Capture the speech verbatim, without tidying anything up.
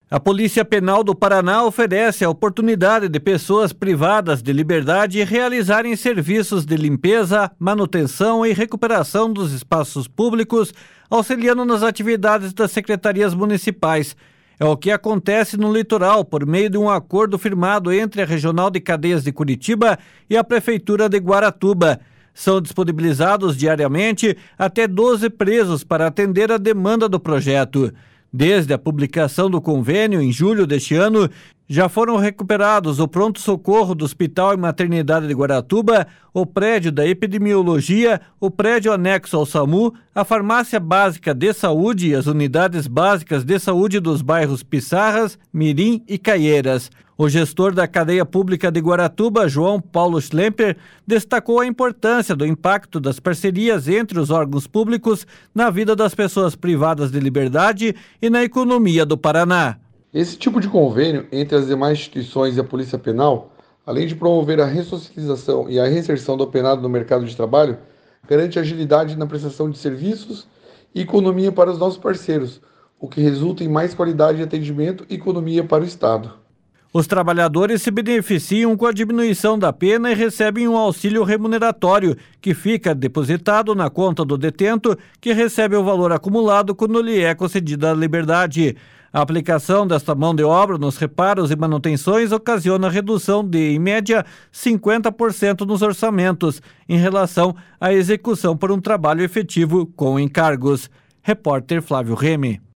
A Polícia Penal do Paraná oferece a oportunidade de pessoas privadas de liberdade realizarem serviços de limpeza, manutenção e recuperação dos espaços públicos, auxiliando nas atividades das secretarias municipais. É o que acontece no litoral por meio de um acordo firmado entre a Regional de Cadeias de Curitiba e a Prefeitura de Guaratuba. São disponibilizados diariamente até doze presos para atender a demanda do projeto. Desde a publicação do convênio, em julho deste ano, já foram recuperados o pronto-socorro do Hospital e Maternidade de Guaratuba, o prédio da epidemiologia, o prédio anexo ao SAMU, a farmácia básica de saúde e as unidades básicas de saúde dos bairros Pissarras, Mirim e Caieiras. O gestor da cadeia pública de Guaratuba, João Paulo Schlemper, destacou a importância do impacto das parcerias entre os órgãos públicos na vida das pessoas privadas de liberdade e na economia do Paraná. Esse tipo de convênio entre as demais instituições e a Polícia Penal, além de promover a ressocialização e a reinserção do penado no mercado de trabalho, garante agilidade na prestação de serviços e economia para os nossos parceiros, o que resulta em mais qualidade de atendimento e economia para o Estado. Os trabalhadores se beneficiam com a diminuição da pena e recebem um auxílio remuneratório, que fica depositado na conta do detento, que recebe o valor acumulado quando lhe é concedida a liberdade. A aplicação desta mão de obra nos reparos e manutenções ocasiona redução de, em média, cinquenta por cento nos orçamentos, em relação à execução por um trabalho efetivo com encargos. Repórter Flávio Remy.